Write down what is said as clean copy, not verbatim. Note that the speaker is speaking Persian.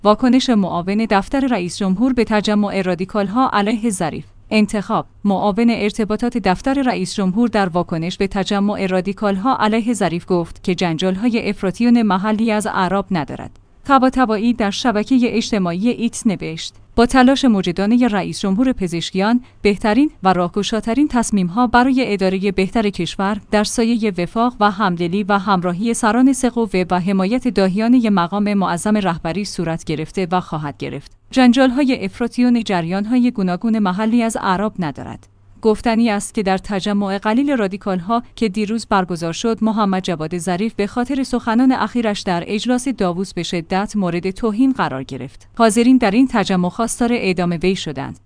واکنش معاون دفتر رئیس جمهور به تجمع رادیکال‌ها علیه ظریف. انتخاب. معاون ارتباطات دفتر رئیس جمهور در واکنش به تجمع رادیکال‌ها علیه ظریف گفت که جنجال‌های افراطیون محلی از اعراب ندارد. طباطبایی در شبکه اجتماعی ایکس نوشت: با تلاش مجدانه رئیس جمهور پزشکیان، بهترین و راهگشاترین تصمیم‌ها برای اداره بهتر کشور در سایه وفاق و همدلی و همراهی سران سه قوه و حمایت داهیانه مقام معظم رهبری صورت گرفته و خواهد گرفت. جنجال‌های افراطیون جریان‌های گوناگون محلی از اعراب ندارد. گفتنی است که در تجمع قلیل رادیکال‌ها که دیروز برگزار شد، محمد جواد ظریف به خاطر سخنان اخیرش در اجلاس داووس به شدت مورد توهین قرار گرفت. حاضرین در این تجمع خواستار اعدام وی شدند.